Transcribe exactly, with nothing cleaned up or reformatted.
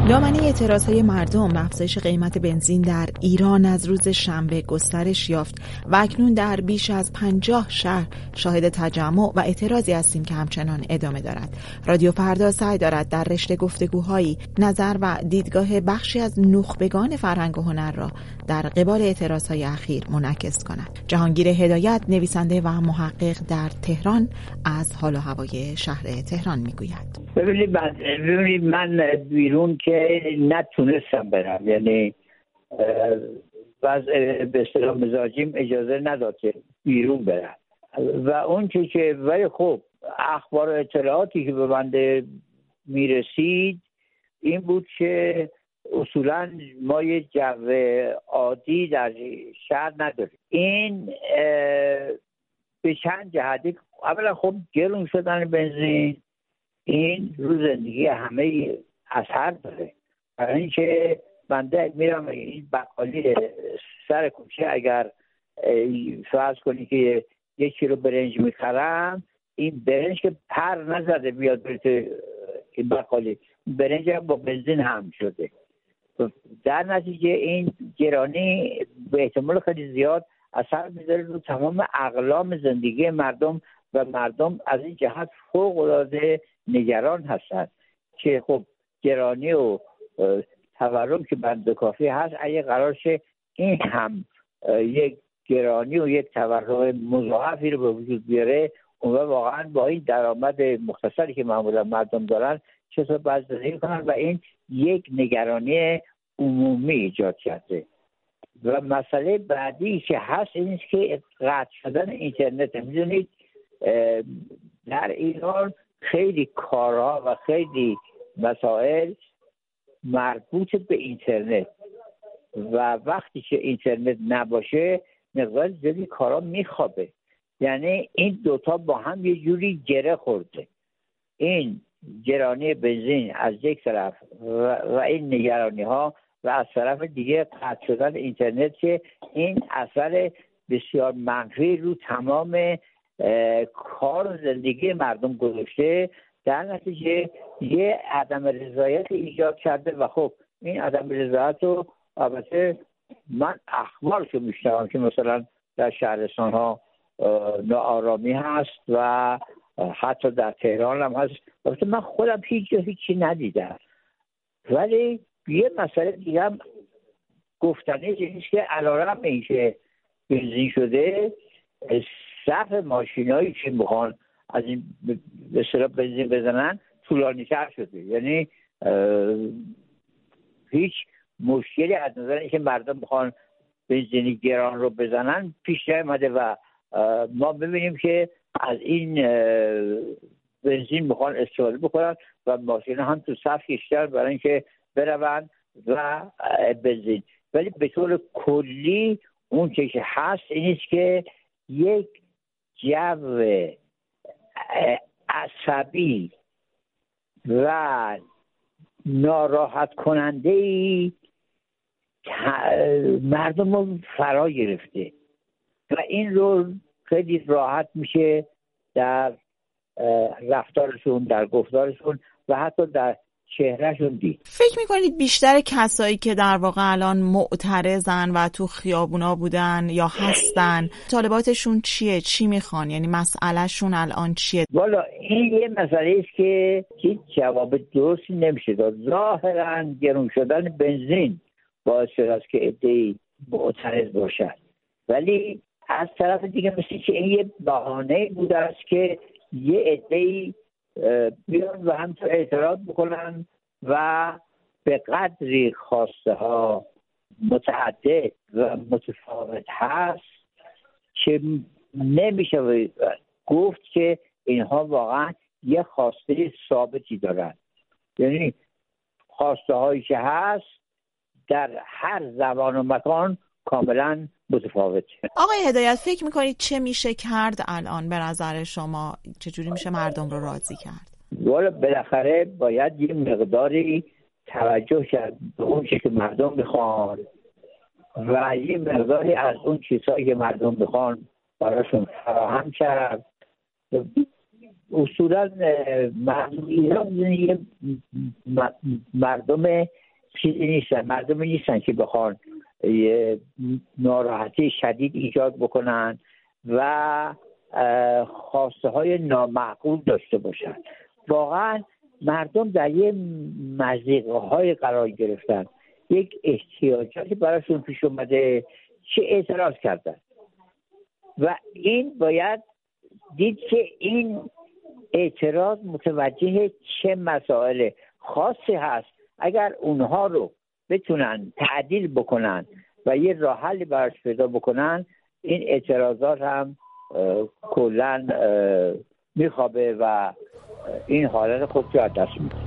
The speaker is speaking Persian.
دامنه اعتراضهای مردم به افزایش قیمت بنزین در ایران از روز شنبه گسترش یافت و اکنون در بیش از پنجاه شهر شاهد تجمع و اعتراضی هستیم که همچنان ادامه دارد. رادیو فردا سعی دارد در رشته گفتگوهایی نظر و دیدگاه بخشی از نخبگان فرهنگ و هنر را در قبال اعتراضهای اخیر منعکس کند. جهانگیر هدایت، نویسنده و محقق در تهران، از حال و هوای شهر تهران میگوید. ببینید من, ببینید من بیرون که نتونستم برم، یعنی وضع به اصطلاح مزاجیم اجازه نداد که بیرون برم و اون چی که ولی خب اخبار و اطلاعاتی که به بنده میرسید این بود که اصولا ما یه جو عادی در شهر نداریم. این به چند جهتی، اولا خب گرون شدن بنزین این رو زندگی همه اثر داره. برای اینکه بنده میرم این بقالی سر کوچه اگر فرض کنی که یک کیلو برنج میخرم، این برنج که پر نزده بیاد برای این بقالی، برنج هم با بنزین هم شده. در نتیجه این گرانی به احتمال خیلی زیاد اثر میذاره رو تمام اقلام زندگی مردم و مردم از این جهت فوق العاده نگران هستند که خب گرانی و تورم که بند کافی هست، اگه قرار شه این هم یک گرانی و یک تورم مضاعفی رو به وجود بیاره، اون واقعا با این درآمد مختصری که معمولا مردم دارن چطور باید زندگی کنن و این یک نگرانی عمومی ایجاد کرده. و مسئله بعدی که هست این است که قطع شدن اینترنت. میدونید در ایران خیلی کارها و خیلی مسائل مربوط به اینترنت و وقتی که اینترنت نباشه مقدار زیادی کارها میخوابه. یعنی این دوتا با هم یه جوری گره خورده، این گرانی بنزین از یک طرف و, و این نگرانی ها و از طرف دیگه قطع شدن اینترنت که این اثر بسیار منفی رو تمام کار و زندگی مردم گذاشته. در نتیجه یه عدم رضایت ایجاد کرده و خب این عدم رضایت رو البته من اخبارشو میشنوم که مثلا در شهرستان ها ناآرامی هست و حتی در تهران هم هست. البته من خودم هیچ جا هیچی ندیدم، ولی یه مسئله دیگه هم گفتنه نیست که علیرغم اینکه بنزین شده، صف ماشینایی که میخوان از این به اصطلاح بنزین بزنن طولانی تر شده. یعنی هیچ مشکلی از نظر اینکه مردم میخوان بنزین گران رو بزنن پیش نیامده و ما ببینیم که از این بنزین میخوان استفاده بکنن و ماشینا هم تو صف کشیدن برای اینکه برون و بنزین. ولی به طور کلی اون که هست اینیست که یک جو عصبی و ناراحت کننده ای مردم رو فرا گرفته و این رو خیلی راحت میشه در رفتارشون، در گفتارشون و حتی در چهرهشون دید. فکر میکنید بیشتر کسایی که در واقع الان معترضن و تو خیابونا بودن یا هستن طالباتشون چیه؟ چی میخوان؟ یعنی مسئلهشون الان چیه؟ والا این یه مسئله است که هیچ جواب درستی نمیشه داد. ظاهرا گرون شدن بنزین باعث شده است که عده‌ای معترض باشن، ولی از طرف دیگه مثل که این یه بهانه بوده است که یه عده‌ای بیان و همچنین اعتراض بکنن و به قدری خواسته ها متعدد و متفاوت هست که نمیشه گفت که اینها واقعا یه خواسته ثابتی دارن. یعنی خواسته هایی که هست در هر زمان و مکان کاملا متفاوته. آقای هدایت فکر میکنید چه میشه کرد الان به نظر شما؟ چجوری میشه مردم رو راضی کرد؟ والا بالاخره باید یه مقداری توجه کرد به اون چیزی که مردم میخوان و یه مقداری از اون چیزهایی که مردم میخوان براشون فراهم کرد. اصولا مردم ایران یه مردم چیزی نیستن، مردم نیستن که بخوان یه ناراحتی شدید ایجاد بکنن و خواسته های نامعقول داشته باشن. واقعا مردم در یه مضیقه های قرار گرفتن، یک احتیاجاتی براشون پیش اومده، چه اعتراض کردن و این باید دید که این اعتراض متوجه چه مسائل خاصی هست. اگر اونها رو بتونن تعدیل بکنن و یه راه حلی براش پیدا بکنن، این اعتراضات هم کلا میخوابه و این حالت خودش رو از دست میده.